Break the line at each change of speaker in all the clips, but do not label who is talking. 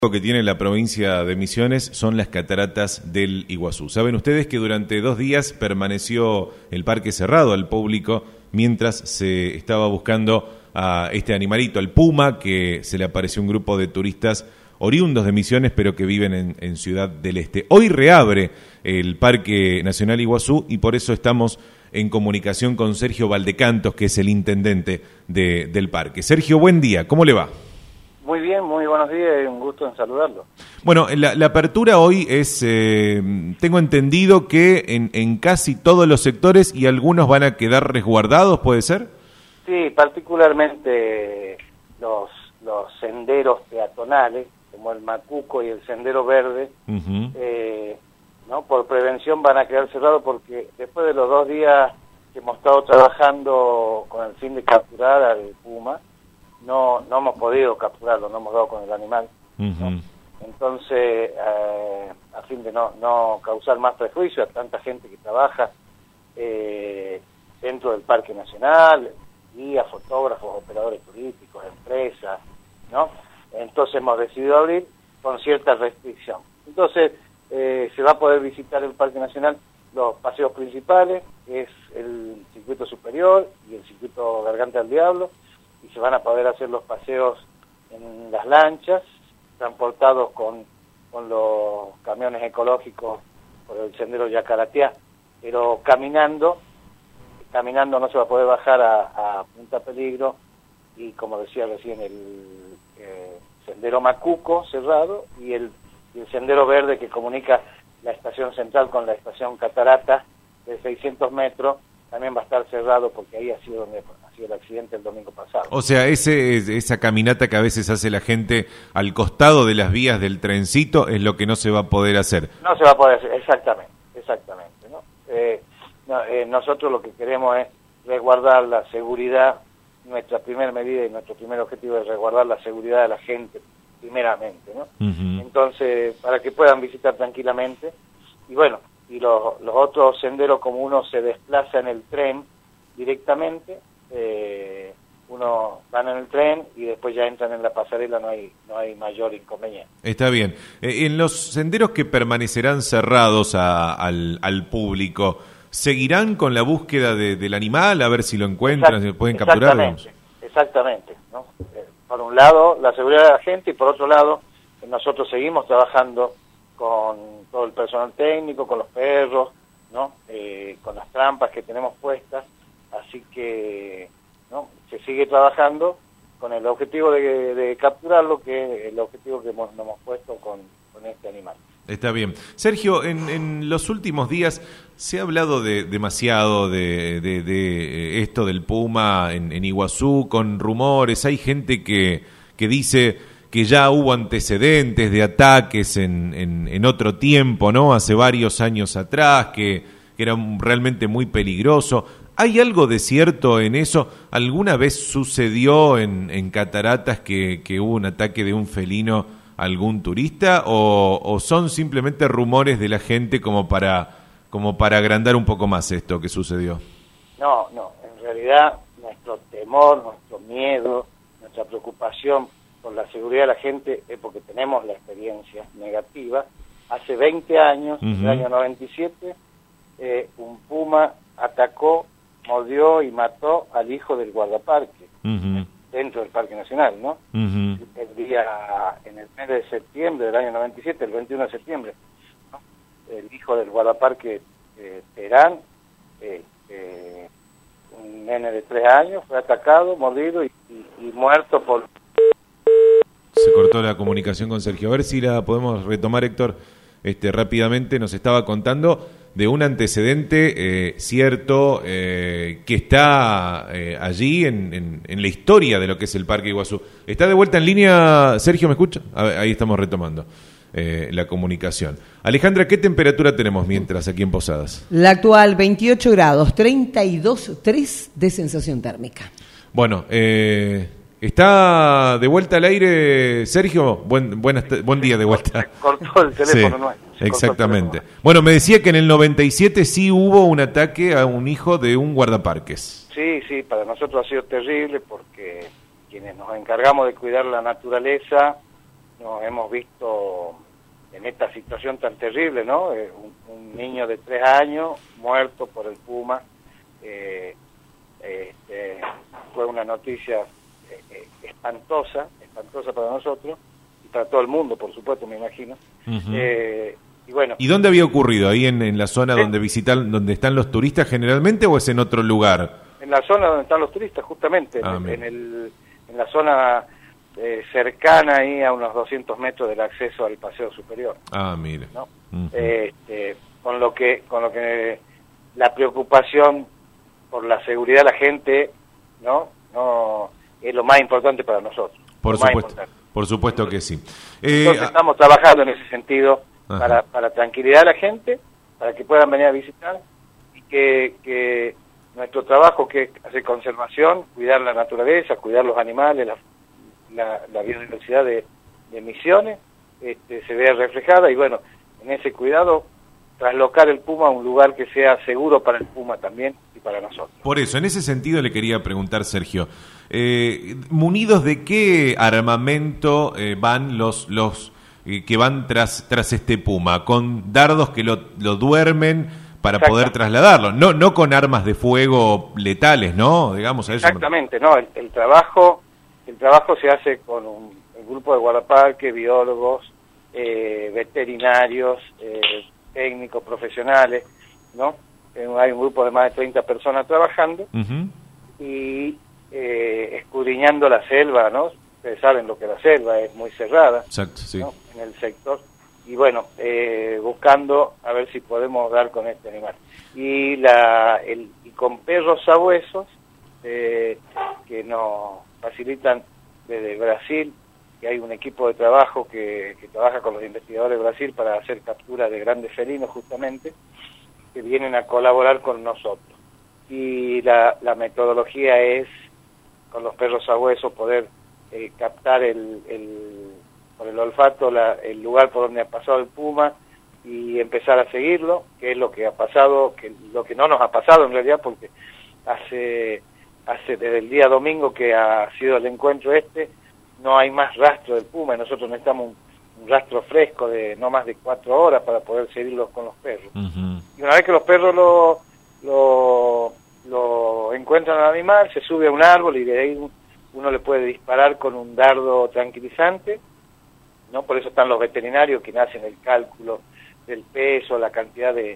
que tiene la provincia de Misiones son las cataratas del Iguazú. Saben ustedes que durante 2 días permaneció el parque cerrado al público mientras se estaba buscando a este animalito, al puma, que se le apareció un grupo de turistas oriundos de Misiones, pero que viven en Ciudad del Este. Hoy reabre el Parque Nacional Iguazú y por eso estamos en comunicación con Sergio Valdecantos, que es el intendente del parque. Sergio, buen día, ¿cómo le va?
Muy bien, muy buenos días y un gusto en saludarlo.
Bueno, la apertura hoy es, tengo entendido que en casi todos los sectores y algunos van a quedar resguardados, ¿puede ser?
Sí, particularmente los senderos peatonales, como el Macuco y el Sendero Verde, ¿no? Por prevención van a quedar cerrados porque después de los 2 días que hemos estado trabajando con el fin de capturar al puma, no hemos podido capturarlo, no hemos dado con el animal, ¿no? Entonces, a fin de no causar más prejuicio a tanta gente que trabaja dentro del Parque Nacional, guías, fotógrafos, operadores turísticos, empresas, ¿no? Entonces hemos decidido abrir con cierta restricción. Entonces, se va a poder visitar el Parque Nacional los paseos principales, que es el circuito superior y el circuito Garganta del Diablo, y se van a poder hacer los paseos en las lanchas, transportados con los camiones ecológicos por el sendero Yacarateá, pero caminando no se va a poder bajar a Punta Peligro, y como decía recién, el sendero Macuco cerrado y el sendero verde que comunica la estación central con la estación Catarata de 600 metros, también va a estar cerrado porque ahí ha sido donde ha sido el accidente el domingo pasado.
O sea, esa caminata que a veces hace la gente al costado de las vías del trencito es lo que no se va a poder hacer.
No se va a poder hacer, exactamente, ¿no? Nosotros lo que queremos es resguardar la seguridad. Nuestra primera medida y nuestro primer objetivo es resguardar la seguridad de la gente, primeramente, ¿no? Entonces, para que puedan visitar tranquilamente. Y bueno, y los otros senderos, como uno se desplaza en el tren directamente, uno van en el tren y después ya entran en la pasarela, no hay mayor inconveniente.
Está bien. En los senderos que permanecerán cerrados al público, ¿seguirán con la búsqueda del animal, a ver si lo encuentran, si pueden capturarlo?
Exactamente, ¿no? Por un lado, la seguridad de la gente, y por otro lado, nosotros seguimos trabajando con todo el personal técnico, con los perros, ¿no? Con las trampas que tenemos puestas, así que, ¿no? Se sigue trabajando con el objetivo de capturarlo, que es el objetivo que nos hemos puesto con este animal.
Está bien. Sergio, en los últimos días se ha hablado demasiado de esto del puma en Iguazú, con rumores. Hay gente que dice que ya hubo antecedentes de ataques en otro tiempo, ¿no? Hace varios años atrás, que era realmente muy peligroso. ¿Hay algo de cierto en eso? ¿Alguna vez sucedió en Cataratas que hubo un ataque de un felino a algún turista, o son simplemente rumores de la gente como para agrandar un poco más esto que sucedió?
No, en realidad nuestro temor, nuestro miedo, nuestra preocupación por la seguridad de la gente es porque tenemos la experiencia negativa. Hace 20 años, en el año 97, un puma atacó, mordió y mató al hijo del guardaparque, dentro del Parque Nacional, ¿no? En el mes de septiembre del año 97, el 21 de septiembre, ¿no? El hijo del guardaparque, Terán, un nene de 3 años, fue atacado, mordido y muerto por...
Se cortó la comunicación con Sergio. A ver si la podemos retomar, Héctor, rápidamente. Nos estaba contando de un antecedente cierto que está allí en la historia de lo que es el Parque Iguazú. ¿Está de vuelta en línea, Sergio? ¿Me escucha? A ver, ahí estamos retomando la comunicación. Alejandra, ¿qué temperatura tenemos mientras aquí en Posadas?
La actual 28 grados, 32,3 de sensación térmica.
Bueno, ¿está de vuelta al aire, Sergio? Buen día de vuelta.
Cortó el teléfono,
sí,
no.
Exactamente. Bueno, me decía que en el 97 sí hubo un ataque a un hijo de un guardaparques.
Sí, para nosotros ha sido terrible porque quienes nos encargamos de cuidar la naturaleza nos hemos visto en esta situación tan terrible, ¿no? Un niño de 3 años muerto por el puma. Fue una noticia espantosa para nosotros y para todo el mundo, por supuesto, me imagino. Y bueno.
¿Y dónde había ocurrido? ¿Ahí en la zona donde donde están los turistas generalmente, o es en otro lugar?
En la zona donde están los turistas, justamente, en la zona cercana ahí a unos 200 metros del acceso al Paseo Superior.
Mire.
¿No? Con lo que la preocupación por la seguridad de la gente, no es lo más importante para nosotros.
Por supuesto que sí.
Entonces estamos trabajando en ese sentido para tranquilidad de la gente, para que puedan venir a visitar y que nuestro trabajo, que es hacer conservación, cuidar la naturaleza, cuidar los animales, la biodiversidad de Misiones, se vea reflejada, y bueno, en ese cuidado traslocar el puma a un lugar que sea seguro para el puma también y para nosotros.
Por eso, en ese sentido le quería preguntar, Sergio, ¿munidos de qué armamento van los que van tras este puma? ¿Con dardos que lo duermen para poder trasladarlo? No con armas de fuego letales, ¿no? Digamos a eso.
Exactamente, no, el trabajo se hace con un grupo de guardaparques, biólogos, veterinarios, técnicos, profesionales, ¿no? Hay un grupo de más de 30 personas trabajando y escudriñando la selva, ¿no? Ustedes saben lo que la selva es muy cerrada.
Exacto, sí.
¿no? En el sector. Y bueno, buscando a ver si podemos dar con este animal. Y con perros sabuesos que nos facilitan desde Brasil, que hay un equipo de trabajo que trabaja con los investigadores de Brasil para hacer captura de grandes felinos, justamente, que vienen a colaborar con nosotros. Y la metodología es, con los perros sabuesos, poder captar por el olfato el lugar por donde ha pasado el puma y empezar a seguirlo, que es lo que ha pasado, lo que no nos ha pasado en realidad, porque hace desde el día domingo que ha sido el encuentro no hay más rastro del puma, y nosotros necesitamos un rastro fresco de no más de 4 horas para poder seguirlos con los perros. Y una vez que los perros lo encuentran al animal, se sube a un árbol y de ahí uno le puede disparar con un dardo tranquilizante, ¿no? Por eso están los veterinarios que hacen el cálculo del peso, la cantidad de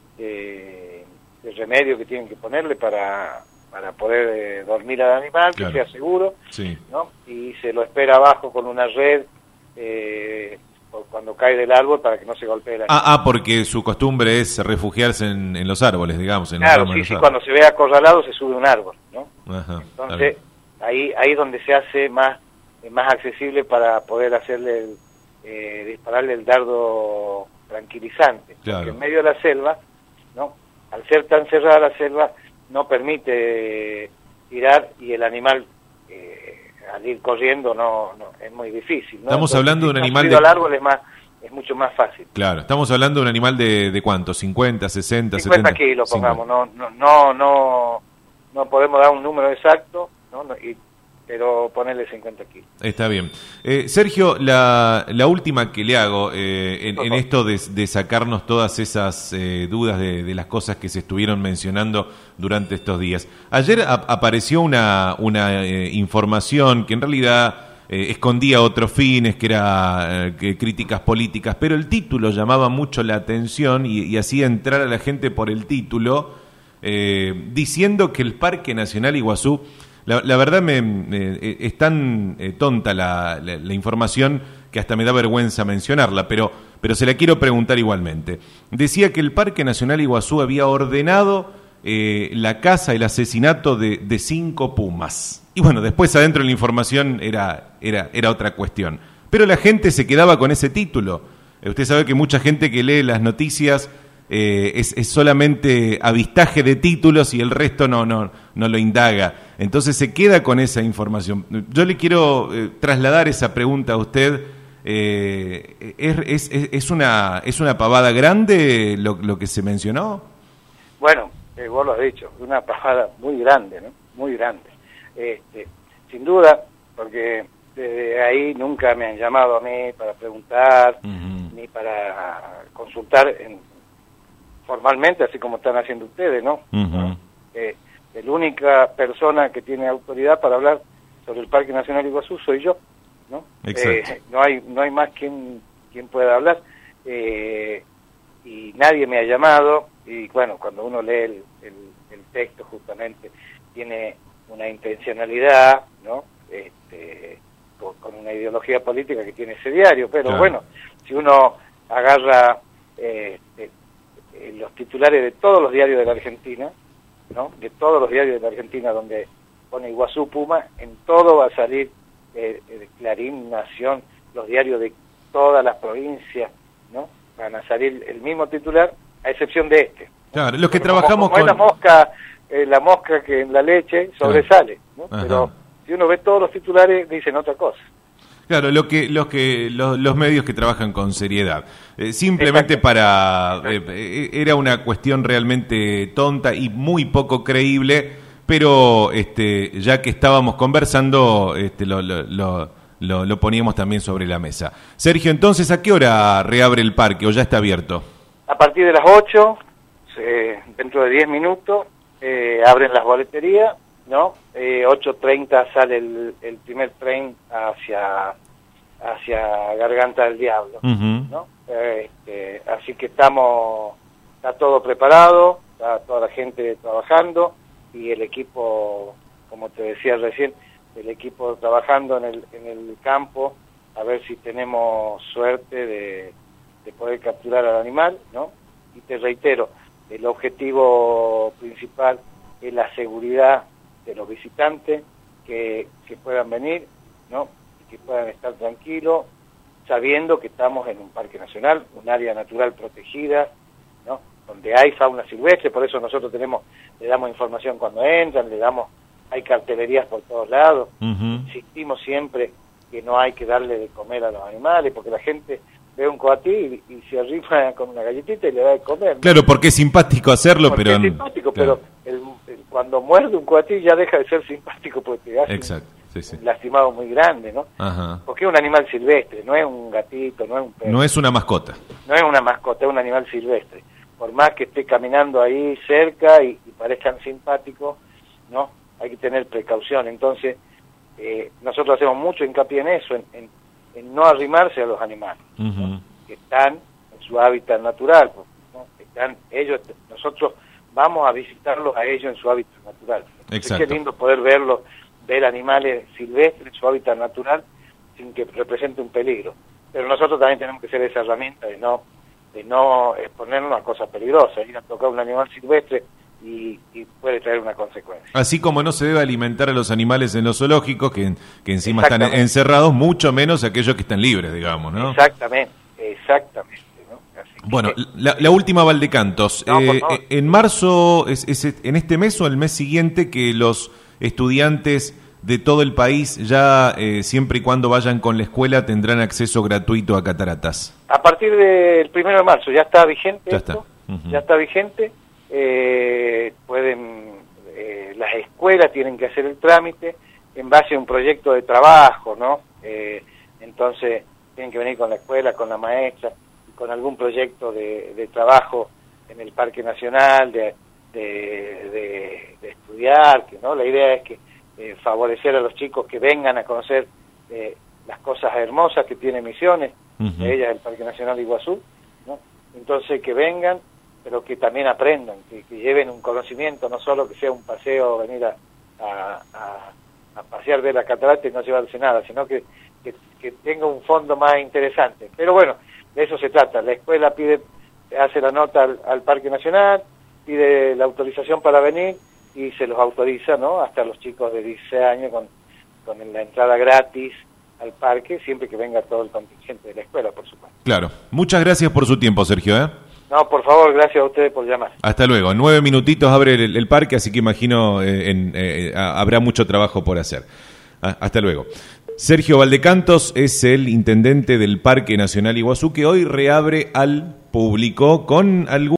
remedio que tienen que ponerle para poder dormir al animal, claro, que sea seguro,
sí,
¿no? Y se lo espera abajo con una red cuando cae del árbol para que no se golpee el animal.
Porque su costumbre es refugiarse en los árboles, digamos.
Claro, sí, cuando se ve acorralado se sube a un árbol, ¿no?
Ajá,
entonces, ahí es donde se hace más accesible para poder hacerle dispararle el dardo tranquilizante.
Claro.
Porque en medio de la selva, ¿no? Al ser tan cerrada la selva, no permite tirar, y el animal al ir corriendo no es muy difícil, ¿no?
Estamos hablando de un animal
al árbol es mucho más fácil.
Claro, estamos hablando de un animal de ¿cuánto? 50, 60,
50
70
kilos,
50.
pongamos, no podemos dar un número exacto, ¿no? Pero ponerle 50 kilos.
Está bien. Sergio, la última que le hago en esto de sacarnos todas esas dudas de las cosas que se estuvieron mencionando durante estos días. Ayer apareció una información que en realidad escondía otros fines, que era críticas políticas, pero el título llamaba mucho la atención y hacía entrar a la gente por el título, diciendo que el Parque Nacional Iguazú... La verdad es tan tonta la información que hasta me da vergüenza mencionarla, pero se la quiero preguntar igualmente. Decía que el Parque Nacional Iguazú había ordenado la caza, el asesinato de 5 pumas. Y bueno, después adentro de la información era otra cuestión. Pero la gente se quedaba con ese título. Usted sabe que mucha gente que lee las noticias... es solamente avistaje de títulos y el resto no lo indaga. Entonces se queda con esa información. Yo le quiero trasladar esa pregunta a usted. ¿Es una pavada grande lo que se mencionó?
Bueno, vos lo has dicho, una pavada muy grande, ¿no? Muy grande. Sin duda, porque desde ahí nunca me han llamado a mí para preguntar, ni para consultar formalmente, así como están haciendo ustedes, ¿no? La única persona que tiene autoridad para hablar sobre el Parque Nacional Iguazú soy yo, ¿no? No hay más quien pueda hablar, y nadie me ha llamado, y bueno, cuando uno lee el texto justamente tiene una intencionalidad, ¿no? Con una ideología política que tiene ese diario, pero claro, bueno, si uno agarra los titulares de todos los diarios de la Argentina, ¿no? De todos los diarios de la Argentina donde pone Iguazú Puma, en todo va a salir Clarín, Nación, los diarios de todas las provincias, ¿no? Van a salir el mismo titular, a excepción de este.
Claro, los que trabajamos
como
con...
es la mosca que en la leche sobresale, ¿no? Pero si uno ve todos los titulares, dicen otra cosa.
Claro, los medios que trabajan con seriedad. Simplemente para... era una cuestión realmente tonta y muy poco creíble, pero ya que estábamos conversando, lo poníamos también sobre la mesa. Sergio, entonces, ¿a qué hora reabre el parque o ya está abierto?
A partir de las 8, dentro de 10 minutos, abren las boleterías, ¿no? 8:30 sale el primer tren hacia Garganta del Diablo, ¿no? Así que está todo preparado, está toda la gente trabajando y el equipo, como te decía recién, el equipo trabajando en el campo a ver si tenemos suerte de poder capturar al animal, ¿no? Y te reitero, el objetivo principal es la seguridad de los visitantes que puedan venir, ¿no? Y que puedan estar tranquilos, sabiendo que estamos en un parque nacional, un área natural protegida, ¿no? Donde hay fauna silvestre, por eso nosotros le damos información cuando entran, hay cartelerías por todos lados, insistimos siempre que no hay que darle de comer a los animales, porque la gente ve un coatí y se arrima con una galletita y le da de comer, ¿no?
Claro, porque es simpático hacerlo, porque pero...
es simpático, claro. Pero cuando muerde un coatí ya deja de ser simpático porque te hace un lastimado muy grande, ¿no? Porque es un animal silvestre, no es un gatito, no es un perro.
No es una mascota.
No es una mascota, es un animal silvestre. Por más que esté caminando ahí cerca y parezcan simpáticos, ¿no? Hay que tener precaución. Entonces, nosotros hacemos mucho hincapié en eso, en no arrimarse a los animales, ¿no? Que están en su hábitat natural, ¿no? Nosotros vamos a visitarlos a ellos en su hábitat natural. Exacto. Qué lindo poder ver animales silvestres en su hábitat natural sin que represente un peligro. Pero nosotros también tenemos que ser esa herramienta de no exponernos a cosas peligrosas, ir a tocar un animal silvestre y puede traer una consecuencia.
Así como no se debe alimentar a los animales en los zoológicos, que encima están encerrados, mucho menos aquellos que están libres, digamos, ¿no?
Exactamente. ¿No? Así
bueno, la última, Valdecantos. En marzo, ¿en este mes o el mes siguiente que los estudiantes de todo el país ya, siempre y cuando vayan con la escuela, tendrán acceso gratuito a cataratas?
A partir del 1 de marzo ya está vigente ya está vigente. Las escuelas tienen que hacer el trámite en base a un proyecto de trabajo, ¿no? Entonces tienen que venir con la escuela, con la maestra, con algún proyecto de trabajo en el Parque Nacional, de estudiar, ¿no? La idea es que favorecer a los chicos que vengan a conocer las cosas hermosas que tiene Misiones, de ellas el Parque Nacional Iguazú, ¿no? Entonces que vengan, pero que también aprendan, que lleven un conocimiento, no solo que sea un paseo, venir a pasear de la catarata y no llevarse nada, sino que tenga un fondo más interesante. Pero bueno, de eso se trata. La escuela hace la nota al Parque Nacional, pide la autorización para venir y se los autoriza, ¿no? Hasta los chicos de 16 años con la entrada gratis al parque, siempre que venga todo el contingente de la escuela, por supuesto.
Claro. Muchas gracias por su tiempo, Sergio,
No, por favor, gracias a ustedes por llamar.
Hasta luego. En 9 minutitos abre el parque, así que imagino habrá mucho trabajo por hacer. Hasta luego. Sergio Valdecantos es el intendente del Parque Nacional Iguazú, que hoy reabre al público con algún